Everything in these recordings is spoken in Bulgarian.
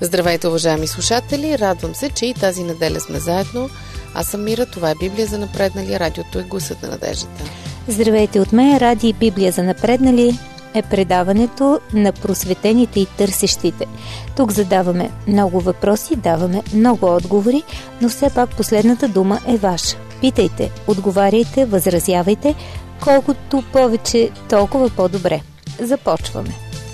Здравейте, уважаеми слушатели! Радвам се, че и тази неделя сме заедно. Аз съм Мира, това е Библия за напреднали, радиото е гласът на надеждата. Здравейте от мен, Ради Библия за напреднали е предаването на просветените и търсещите. Тук задаваме много въпроси, даваме много отговори, но все пак последната дума е ваша. Питайте, отговаряйте, възразявайте, колкото повече, толкова по-добре. Започваме.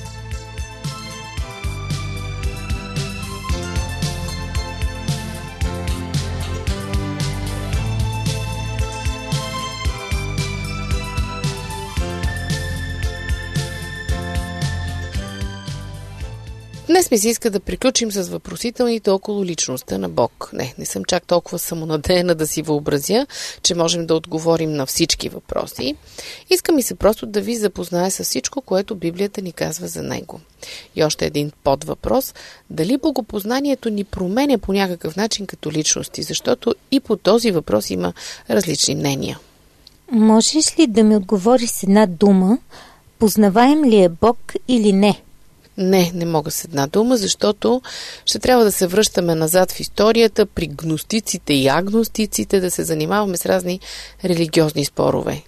Днес ми се иска да приключим с въпросителните около личността на Бог. Не съм чак толкова самонадеяна да си въобразя, че можем да отговорим на всички въпроси. Иска ми се просто да ви запозная с всичко, което Библията ни казва за него. И още един подвъпрос. Дали богопознанието ни променя по някакъв начин като личности? Защото и по този въпрос има различни мнения. Можеш ли да ми отговориш с една дума? Познаваем ли е Бог или не? Не мога с една дума, защото ще трябва да се връщаме назад в историята при гностиците и агностиците, да се занимаваме с разни религиозни спорове.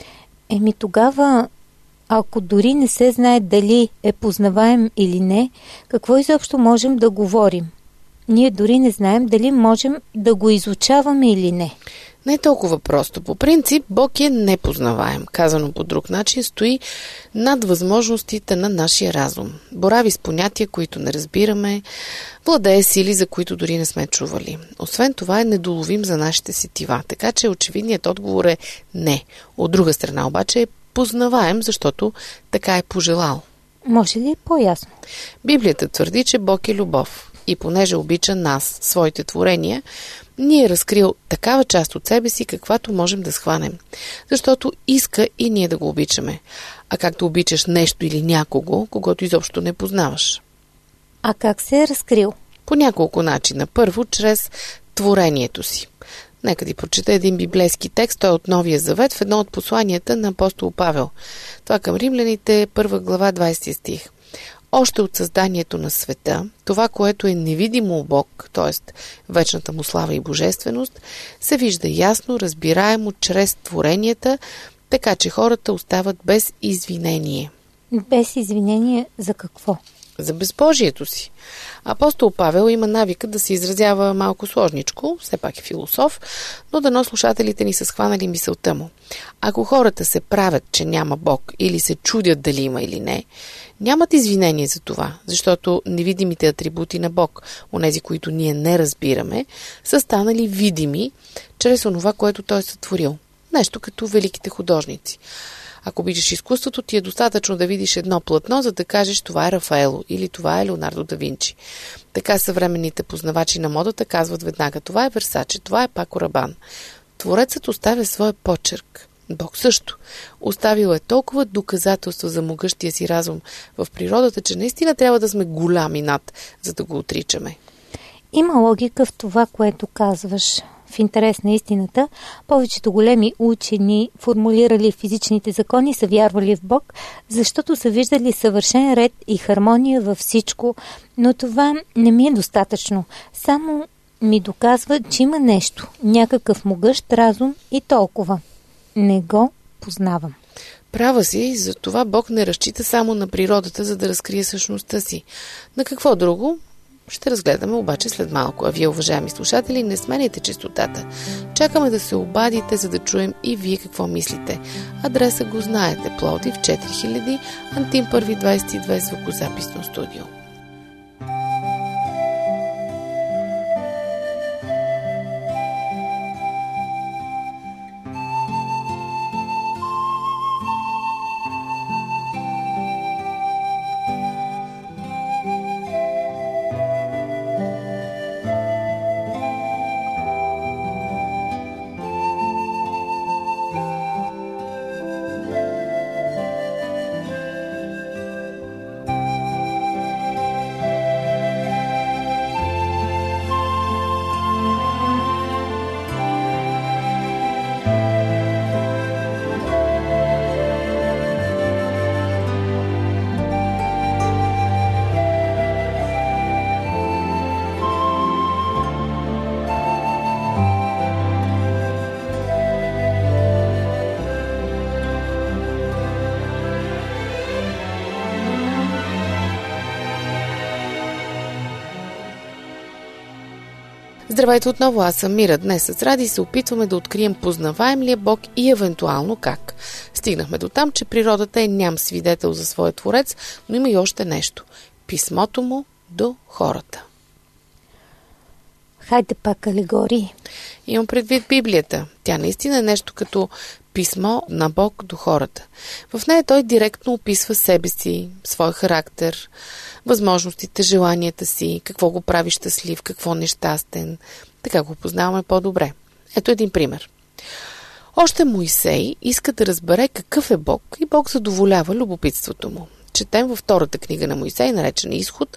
Тогава, ако дори не се знае дали е познаваем или не, какво изобщо можем да говорим? Ние дори не знаем дали можем да го изучаваме или не. Не е толкова просто. По принцип, Бог е непознаваем. Казано по друг начин, стои над възможностите на нашия разум. Борави с понятия, които не разбираме, владее сили, за които дори не сме чували. Освен това е недоловим за нашите сетива. Така че очевидният отговор е не. От друга страна обаче е познаваем, защото така е пожелал. Може ли по-ясно? Библията твърди, че Бог е любов. И понеже обича нас, своите творения, ни е разкрил такава част от себе си, каквато можем да схванем. Защото иска и ние да го обичаме. А как да обичаш нещо или някого, когото изобщо не познаваш? А как се е разкрил? По няколко начина. Първо, чрез творението си. Нека ти прочета един библейски текст, той е от Новия Завет в едно от посланията на апостол Павел. Това към римляните, 1 глава, 20 стих. Още от създанието на света, това, което е невидимо у Бог, т.е. вечната му слава и божественост, се вижда ясно, разбираемо чрез творенията, така че хората остават без извинение. Без извинение за какво? За безбожието си. Апостол Павел има навика да се изразява малко сложничко, все пак е философ, но дано слушателите ни са схванали мисълта му. Ако хората се правят, че няма Бог или се чудят дали има или не, нямат извинение за това, защото невидимите атрибути на Бог, онези, които ние не разбираме, са станали видими чрез онова, което Той е сътворил. Нещо като великите художници. Ако обичаш изкуството, ти е достатъчно да видиш едно платно, за да кажеш това е Рафаело или това е Леонардо да Винчи. Така съвременните познавачи на модата казват веднага това е Версаче, това е Пако Рабан. Творецът оставя своя почерк. Бог също. Оставил е толкова доказателства за могъщия си разум в природата, че наистина трябва да сме голями над, за да го отричаме. Има логика в това, което казваш. В интерес на истината, повечето големи учени, формулирали физичните закони, са вярвали в Бог, защото са виждали съвършен ред и хармония във всичко, но това не ми е достатъчно. Само ми доказва, че има нещо, някакъв могъщ разум и толкова. Не го познавам. Права си, за това Бог не разчита само на природата, за да разкрие същността си. На какво друго? Ще разгледаме обаче след малко. А вие, уважаеми слушатели, не сменяйте честотата. Чакаме да се обадите, за да чуем и вие какво мислите. Адреса го знаете. Пловдив 4000, Антим 1 22, звукозаписно студио. Здравейте отново, аз съм Мира. Днес с Ради се опитваме да открием познаваем ли е Бог и евентуално как. Стигнахме до там, че природата е ням свидетел за своя творец, но има и още нещо – писмото му до хората. Хайде пак алегории. Имам предвид Библията. Тя наистина е нещо като писмо на Бог до хората. В нея той директно описва себе си, своя характер, възможностите, желанията си, какво го прави щастлив, какво нещастен. Така го познаваме по-добре. Ето един пример. Още Моисей иска да разбере какъв е Бог и Бог задоволява любопитството му. Четем във втората книга на Моисей, наречена Изход,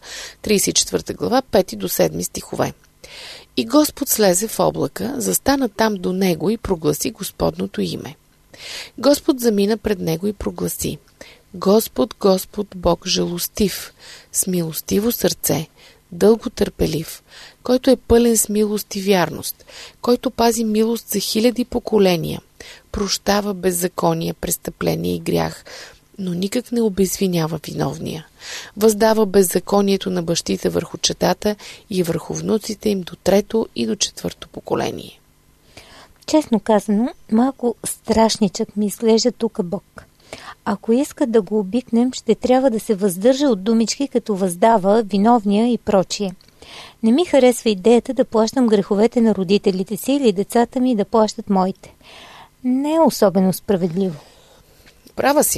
34 глава, 5 до 7 стихове. И Господ слезе в облака, застана там до него и прогласи Господното име. Господ замина пред него и прогласи: Господ, Господ, Бог жалостив, с милостиво сърце, дълго търпелив, който е пълен с милост и вярност, който пази милост за 1000 поколения, прощава беззаконие, престъпление и грях, но никак не обезвинява виновния. Въздава беззаконието на бащите върху четата и върху внуците им до 3 и до 4 поколение. Честно казано, малко страшничък ми изглежда тук Бог. Ако иска да го обикнем, ще трябва да се въздържа от думички като въздава, виновния и прочие. Не ми харесва идеята да плащам греховете на родителите си или децата ми да плащат моите. Не е особено справедливо. Права си.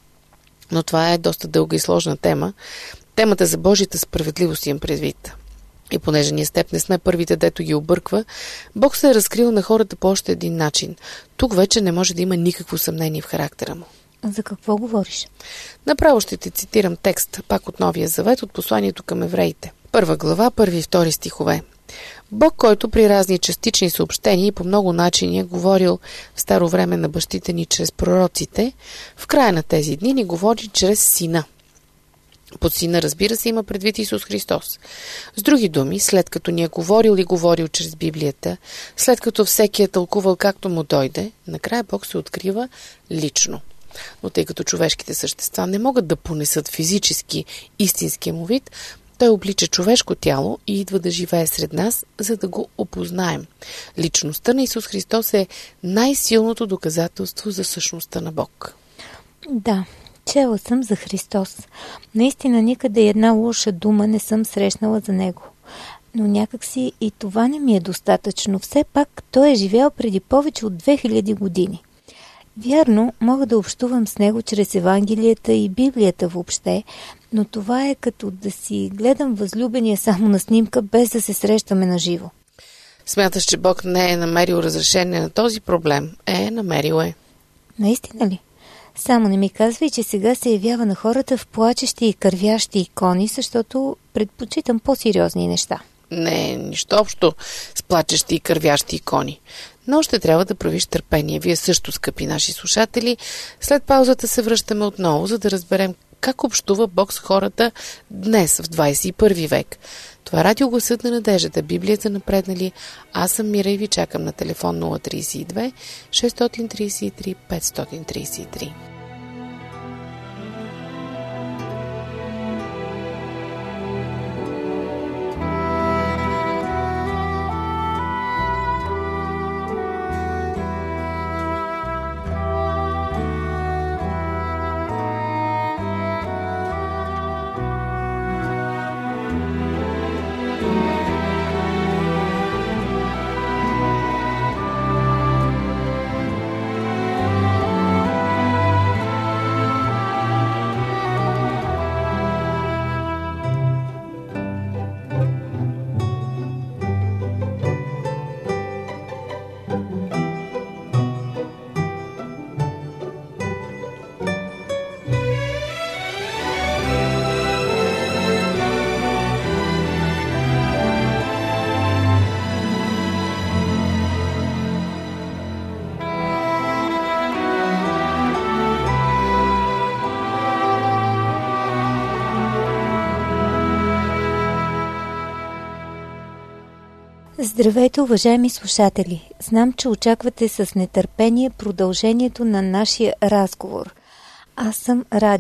Но това е доста дълга и сложна тема. Темата за Божията справедливост имам предвид. И понеже ние с теб не сме първите, дето ги обърква, Бог се е разкрил на хората по още един начин. Тук вече не може да има никакво съмнение в характера му. За какво говориш? Направо ще ти цитирам текст, пак от Новия завет, от посланието към евреите. 1 глава, 1 и 2 стихове. Бог, който при разни частични съобщения и по много начини е говорил в старо време на бащите ни чрез пророците, в края на тези дни ни говори чрез Сина. Под Сина, разбира се, има предвид Исус Христос. С други думи, след като ни е говорил и говорил чрез Библията, след като всеки е тълкувал както му дойде, накрая Бог се открива лично. Но тъй като човешките същества не могат да понесат физически истинския му вид, той облича човешко тяло и идва да живее сред нас, за да го опознаем. Личността на Исус Христос е най-силното доказателство за същността на Бог. Да, чела съм за Христос. Наистина никъде една лоша дума не съм срещнала за него. Но някакси и това не ми е достатъчно. Все пак той е живял преди повече от 2000 години. Вярно, мога да общувам с него чрез Евангелията и Библията въобще, но това е като да си гледам възлюбения само на снимка, без да се срещаме на живо. Смяташ, че Бог не е намерил разрешение на този проблем? Намерил е. Наистина ли? Само не ми казвай, че сега се явява на хората в плачещи и кървящи икони, защото предпочитам по-сериозни неща. Не, нищо общо с плачещи и кървящи икони. Но ще трябва да правиш търпение. Вие също, скъпи наши слушатели. След паузата се връщаме отново, за да разберем как общува Бог с хората днес, в 21 век. Това е радио Гласът на надеждата, Библията напреднали. Аз съм Мира и ви чакам на телефон 032 633 533. Здравейте, уважаеми слушатели! Знам, че очаквате с нетърпение продължението на нашия разговор. Аз съм Ради.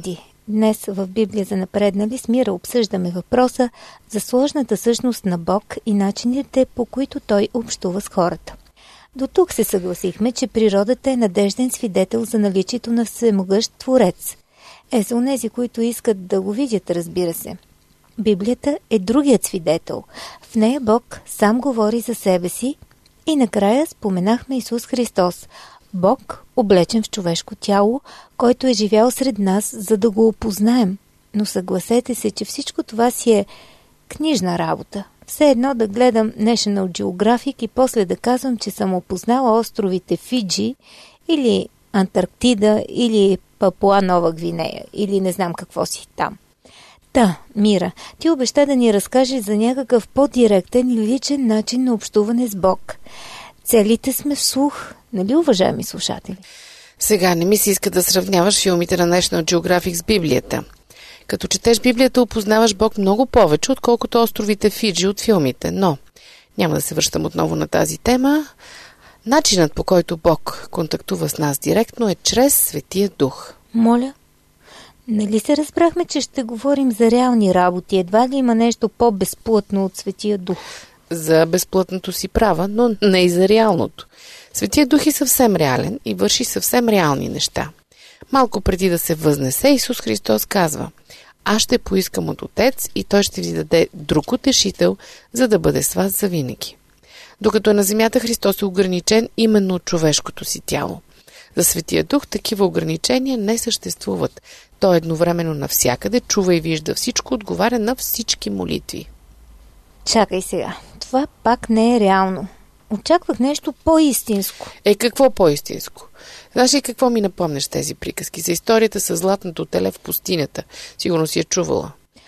Днес в Библия за напреднали с Мира обсъждаме въпроса за сложната същност на Бог и начините, по които Той общува с хората. До тук се съгласихме, че природата е надежден свидетел за наличието на всемогъщ Творец. За онези, които искат да го видят, разбира се. Библията е другият свидетел. В нея Бог сам говори за себе си и накрая споменахме Исус Христос. Бог, облечен в човешко тяло, който е живял сред нас, за да го опознаем. Но съгласете се, че всичко това си е книжна работа. Все едно да гледам National Geographic и после да казвам, че съм опознала островите Фиджи или Антарктида или Папуа Нова Гвинея или не знам какво си там. Мира, ти обеща да ни разкажеш за някакъв по-директен и личен начин на общуване с Бог. Целите сме вслух, нали, уважаеми слушатели? Сега не ми се иска да сравняваш филмите на National Geographic с Библията. Като четеш Библията, опознаваш Бог много повече, отколкото островите Фиджи от филмите. Но няма да се връщам отново на тази тема. Начинът, по който Бог контактува с нас директно, е чрез Светия Дух. Моля? Нали се разбрахме, че ще говорим за реални работи? Едва ли има нещо по-безплътно от Светия Дух? За безплътното си права, но не и за реалното. Светия Дух е съвсем реален и върши съвсем реални неща. Малко преди да се възнесе, Исус Христос казва: аз ще поискам от Отец и Той ще ви даде друг утешител, за да бъде с вас завинаги. Докато е на земята, Христос е ограничен именно от човешкото си тяло. За Светия Дух такива ограничения не съществуват. Той едновременно навсякъде чува и вижда всичко, отговаря на всички молитви. Чакай сега, това пак не е реално. Очаквах нещо по-истинско. Какво по-истинско? Знаеш ли какво ми напомняш тези приказки? За историята с златното теле в пустинята. Сигурно си я чувала.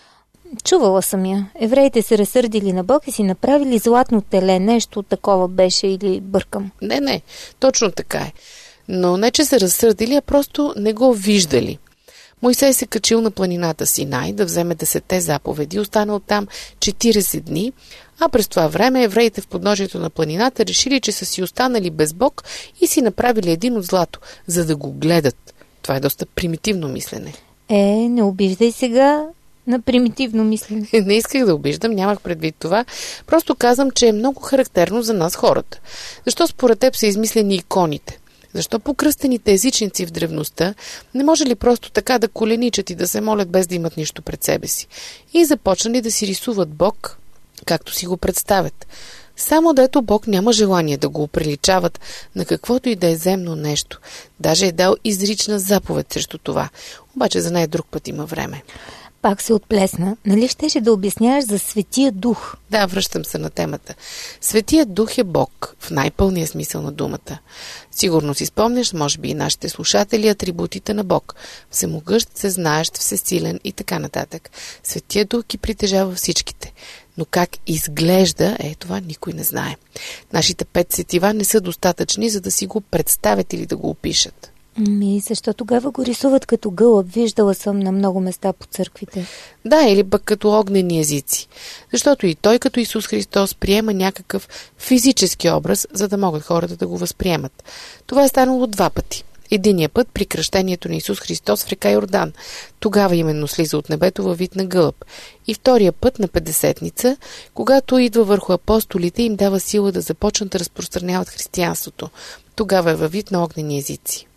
Чувала съм я. Евреите се разсърдили на Бог и си направили златно теле. Нещо такова беше или бъркам? Не, точно така е. Но не, че се разсърдили, а просто не го виждали. Мойсей се качил на планината Синай да вземе 10 заповеди, останал там 40 дни, а през това време евреите в подножието на планината решили, че са си останали без Бог и си направили един от злато, за да го гледат. Това е доста примитивно мислене. Не обиждай сега на примитивно мислене. Не исках да обиждам, нямах предвид това. Просто казвам, че е много характерно за нас хората. Защо според теб са измислени иконите? Защо покръстените езичници в древността не може ли просто така да коленичат и да се молят без да имат нищо пред себе си? И започнали да си рисуват Бог, както си го представят. Само дето Бог няма желание да го оприличават на каквото и да е земно нещо. Даже е дал изрична заповед срещу това. Обаче за нея друг път има време. Пак се отплесна. Нали щеше да обясняваш за Светия Дух? Да, връщам се на темата. Светия Дух е Бог, в най-пълния смисъл на думата. Сигурно си спомняш, може би и нашите слушатели, атрибутите на Бог. Всемогъщ, всезнаещ, всесилен и така нататък. Светия Дух ги притежава всичките. Но как изглежда, това никой не знае. Нашите 5 сетива не са достатъчни, за да си го представят или да го опишат. Защо тогава го рисуват като гълъб? Виждала съм на много места по църквите. Да, или пък като огнени езици. Защото и той, като Исус Христос, приема някакъв физически образ, за да могат хората да го възприемат. Това е станало 2 пъти. Единия път при кръщението на Исус Христос в река Йордан. Тогава именно слиза от небето във вид на гълъб. И втория път на Петдесетница, когато идва върху апостолите и им дава сила да започнат да разпространяват християнството. Тогава е във вид на огнени езици.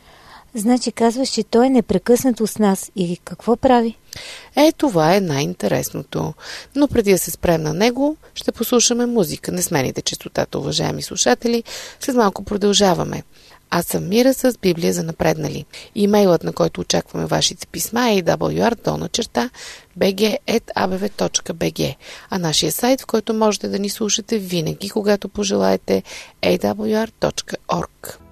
Значи казваш, че той е непрекъснато с нас. И какво прави? Това е най-интересното. Но преди да се спрем на него, ще послушаме музика. Не смените честотата, уважаеми слушатели. След малко продължаваме. Аз съм Мира с Библия за напреднали. Имейлът, на който очакваме вашите писма, е awr.bg@abv.bg, а нашия сайт, в който можете да ни слушате винаги, когато пожелаете, awr.org.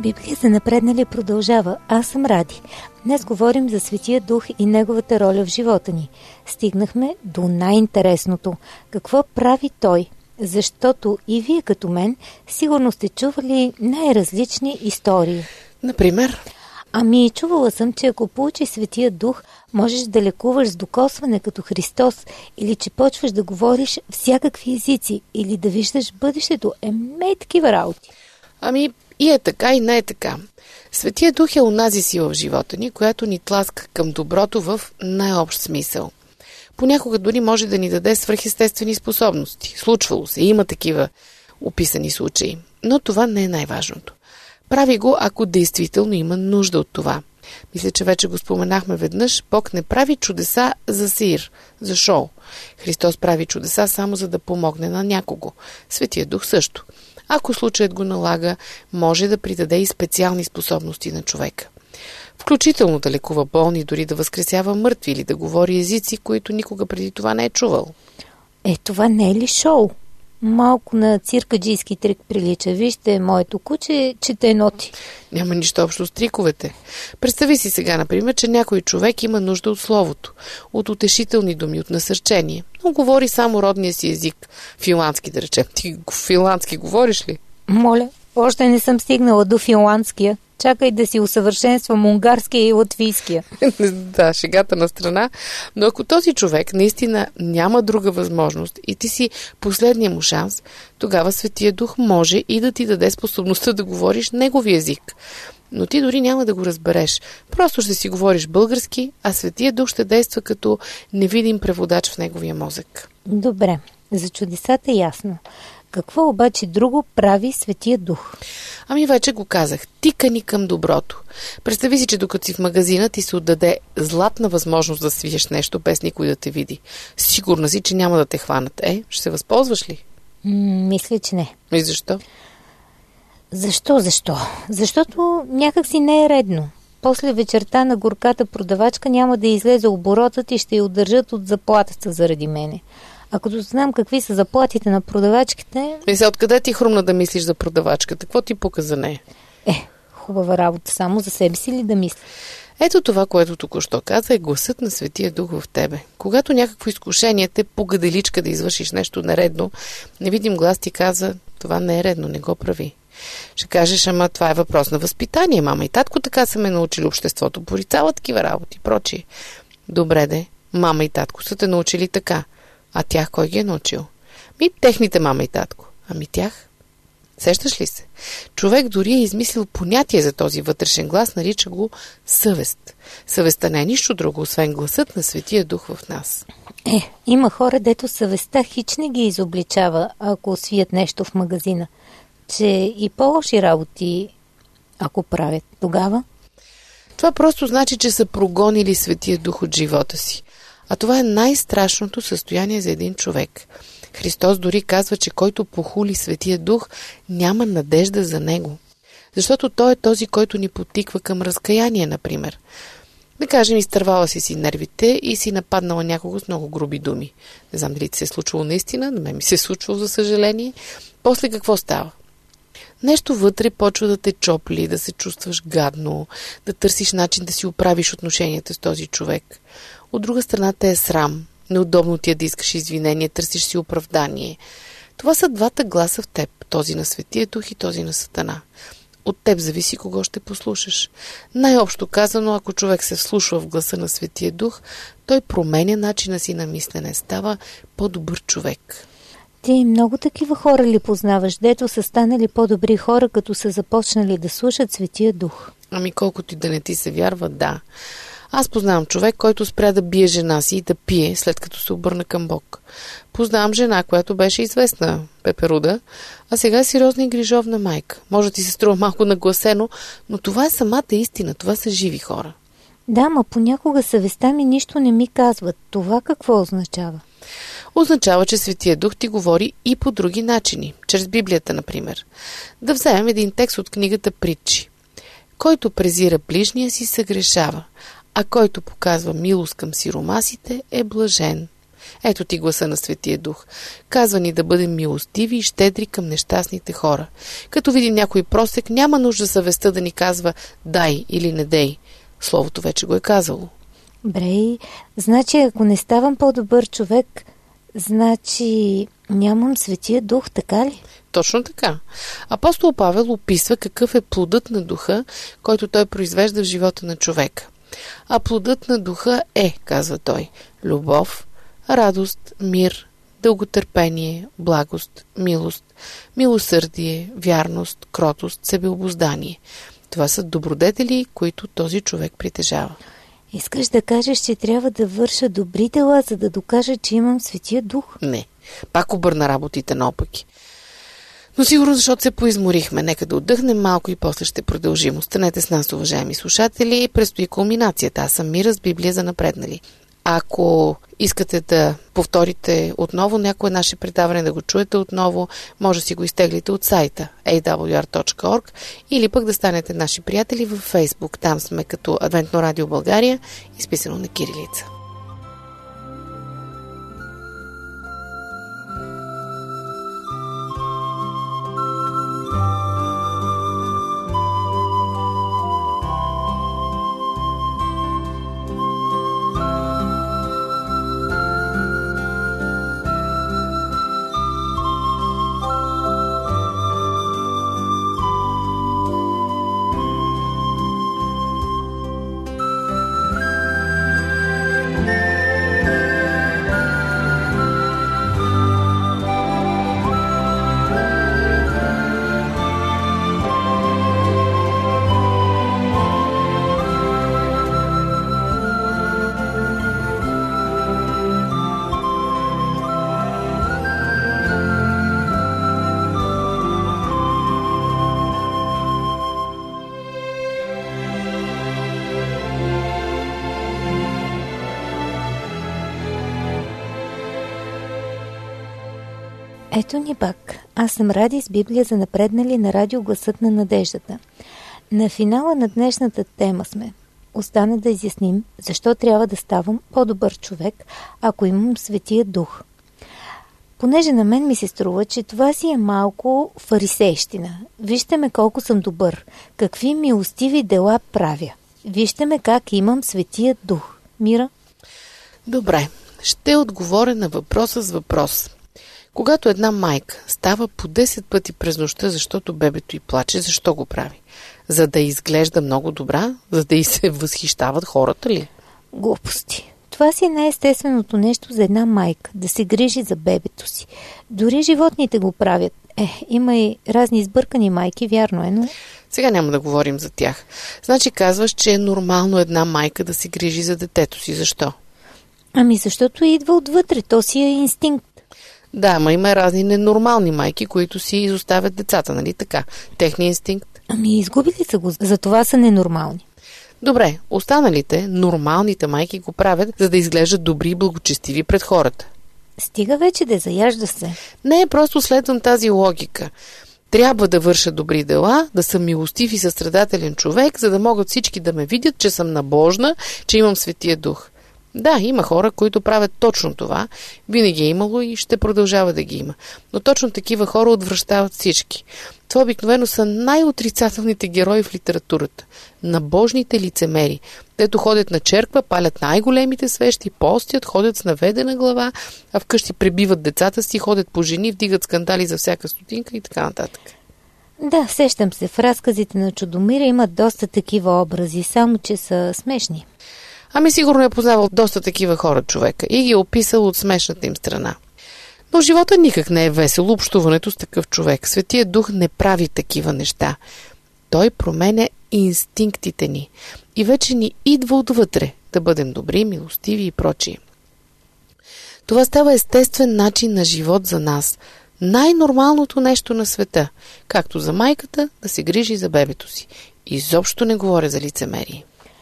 Библия за напреднали продължава. Аз съм Ради. Днес говорим за Светия Дух и неговата роля в живота ни. Стигнахме до най-интересното. Какво прави Той? Защото и вие като мен сигурно сте чували най-различни истории. Например? Ами, чувала съм, че ако получиш Светия Дух, можеш да лекуваш с докосване като Христос, или че почваш да говориш всякакви езици, или да виждаш бъдещето. Такива работи. Ами, и е така, и не е така. Светия Дух е онази сила в живота ни, която ни тласка към доброто в най-общ смисъл. Понякога дори може да ни даде свръхестествени способности. Случвало се, има такива описани случаи. Но това не е най-важното. Прави го, ако действително има нужда от това. Мисля, че вече го споменахме веднъж. Бог не прави чудеса за сир, за шоу. Христос прави чудеса само за да помогне на някого. Светия Дух също. Ако случаят го налага, може да придаде и специални способности на човека. Включително да лекува болни, дори да възкресява мъртви или да говори езици, които никога преди това не е чувал. Това не е ли шоу? Малко на циркаджийски трик прилича. Вижте, моето куче чете ноти. Няма нищо общо с триковете. Представи си сега, например, че някой човек има нужда от словото, от утешителни думи, от насърчение, но говори само родния си език. Финландски, да речем. Ти финландски говориш ли? Моля, още не съм стигнала до финландския. Чакай да си усъвършенствам унгарския и латвийския. Да, шегата на страна. Но ако този човек наистина няма друга възможност и ти си последния му шанс, тогава Светия Дух може и да ти даде способността да говориш негови език. Но ти дори няма да го разбереш. Просто ще си говориш български, а Светия Дух ще действа като невидим преводач в неговия мозък. Добре, за чудесата е ясно. Какво обаче друго прави Светия Дух? Ами вече го казах. Тика ни към доброто. Представи си, че докато си в магазина ти се отдаде златна възможност да свиеш нещо без никой да те види. Сигурна си, че няма да те хванат. Ще се възползваш ли? Мисля, че не. И защо? Защо? Защото някак си не е редно. После вечерта на горката продавачка няма да излезе оборотът и ще я удържат от заплатата заради мене. А като знам какви са заплатите на продавачките... Сега, откъде ти хрумна да мислиш за продавачката? Какво ти пука за нея? Хубава работа. Само за себе си ли да мисля? Ето това, което току-що каза, е гласът на Светия Дух в тебе. Когато някакво изкушение те погаделичка да извършиш нещо нередно, невидим глас ти каза, това не е редно, не го прави. Ще кажеш, ама това е въпрос на възпитание. Мама и татко така са ме научили, обществото порицава такива работи, прочие. Добре де, мама и татко са те научили така. А тях кой ги е научил? Техните мама и татко. Ами тях? Сещаш ли се? Човек дори е измислил понятие за този вътрешен глас, нарича го съвест. Съвестта не е нищо друго, освен гласът на Светия Дух в нас. Има хора, дето съвестта хич не ги изобличава, ако свият нещо в магазина. Че и по-лоши работи, ако правят, тогава? Това просто значи, че са прогонили Светия Дух от живота си. А това е най-страшното състояние за един човек. Христос дори казва, че който похули Светия Дух, няма надежда за него. Защото той е този, който ни потиква към разкаяние, например. Да кажем, изтървала си нервите и си нападнала някого с много груби думи. Не знам дали ти се е случвало наистина, на мен ми се е случвало, за съжаление. После какво става? Нещо вътре почва да те чопли, да се чувстваш гадно, да търсиш начин да си оправиш отношенията с този човек. От друга страна те е срам, неудобно ти е да искаш извинение, търсиш си оправдание. Това са двата гласа в теб, този на Светия Дух и този на Сатана. От теб зависи кого ще послушаш. Най-общо казано, ако човек се вслушва в гласа на Светия Дух, той променя начина си на мислене, става по-добър човек. Ти много такива хора ли познаваш, дето са станали по-добри хора, като са започнали да слушат Светия Дух? Ами колкото и да не ти се вярва, да. Аз познавам човек, който спря да бие жена си и да пие, след като се обърна към Бог. Познавам жена, която беше известна пеперуда, а сега е сериозна и грижовна майка. Може да ти се струва малко нагласено, но това е самата истина, това са живи хора. Да, ма понякога съвестта ми нищо не ми казват. Това какво означава? Означава, че Светия Дух ти говори и по други начини, чрез Библията, например. Да вземем един текст от книгата Притчи. Който презира ближния си, съгрешава, а който показва милост към сиромасите, е блажен. Ето ти гласа на Светия Дух. Казва ни да бъдем милостиви и щедри към нещастните хора. Като видим някой просек, няма нужда съвестта да ни казва дай или не дей. Словото вече го е казало. Брей, значи ако не ставам по-добър човек, значи нямам Светия Дух, така ли? Точно така. Апостол Павел описва какъв е плодът на духа, който той произвежда в живота на човека. А плодът на духа е, казва той, любов, радост, мир, дълготърпение, благост, милост, милосърдие, вярност, кротост, себеобуздание. Това са добродетели, които този човек притежава. Искаш да кажеш, че трябва да върша добри дела, за да докажа, че имам Светия Дух? Не. Пак обърна работите наопаки. Но сигурно, защото се поизморихме. Нека да отдъхнем малко и после ще продължим. Останете с нас, уважаеми слушатели. Предстои кулминацията. Аз съм Мира с Библия за напреднали. Ако искате да повторите отново някое наше предаване, да го чуете отново, може да си го изтеглите от сайта awr.org или пък да станете наши приятели във Facebook. Там сме като Адвентно радио България, изписано на кирилица. Ето ни пак. Аз съм Ради с Библия за напреднали на радио Гласът на надеждата. На финала на днешната тема сме. Остана да изясним защо трябва да ставам по-добър човек, ако имам Светия Дух. Понеже на мен ми се струва, че това си е малко фарисейщина. Вижте ме колко съм добър. Какви милостиви дела правя. Вижте ме как имам Светия Дух. Мира? Добре, ще отговоря на въпроса с въпрос. Когато една майка става по 10 пъти през нощта, защото бебето й плаче, защо го прави? За да изглежда много добра? За да й се възхищават хората ли? Глупости. Това си е най-естественото нещо за една майка, да се грижи за бебето си. Дори животните го правят. Има и разни избъркани майки, вярно е, но... Сега няма да говорим за тях. Значи казваш, че е нормално една майка да се грижи за детето си. Защо? Защото идва отвътре, то си е инстинкт. Да, ама има разни ненормални майки, които си изоставят децата, нали така? Техният инстинкт. Изгубили са го, затова са ненормални. Добре, останалите, нормалните майки го правят, за да изглеждат добри и благочестиви пред хората. Стига вече да заяжда се. Не, просто следвам тази логика. Трябва да върша добри дела, да съм милостив и състрадателен човек, за да могат всички да ме видят, че съм набожна, че имам Светия Дух. Да, има хора, които правят точно това. Винаги е имало и ще продължава да ги има. Но точно такива хора отвръщават всички. Това обикновено са най-отрицателните герои в литературата. Набожните лицемери. Дето ходят на черква, палят най-големите свещи, постят, ходят с наведена глава, а вкъщи пребиват децата си, ходят по жени, вдигат скандали за всяка стотинка и така нататък. Да, сещам се. В разказите на Чудомира имат доста такива образи, само че са смешни. Сигурно е познавал доста такива хора човека и ги е описал от смешната им страна. Но живота никак не е весел, общуването с такъв човек. Светия Дух не прави такива неща. Той променя инстинктите ни и вече ни идва отвътре да бъдем добри, милостиви и прочие. Това става естествен начин на живот за нас. Най-нормалното нещо на света, както за майката да се грижи за бебето си. Изобщо не говоря за лицемерие.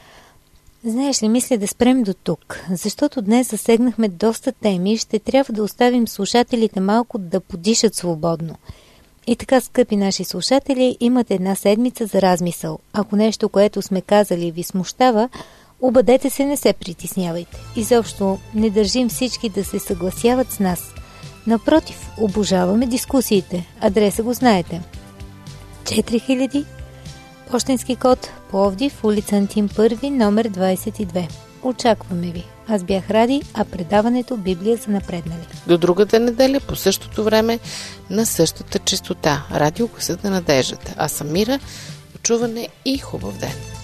Знаеш ли, мисля да спрем до тук, защото днес засегнахме доста теми и ще трябва да оставим слушателите малко да подишат свободно. И така, скъпи наши слушатели, имате една седмица за размисъл. Ако нещо, което сме казали, ви смущава, Обадете се, не се притеснявайте. Изобщо не държим всички да се съгласяват с нас. Напротив, обожаваме дискусиите. Адреса го знаете. 4000, пощенски код, Пловдив, улица Антим 1, номер 22. Очакваме ви. Аз бях Ради, а предаването Библия за напреднали. До другата неделя по същото време на същата честота. Радио Гласът на надеждата. Аз съм Мира. До чуване и хубав ден!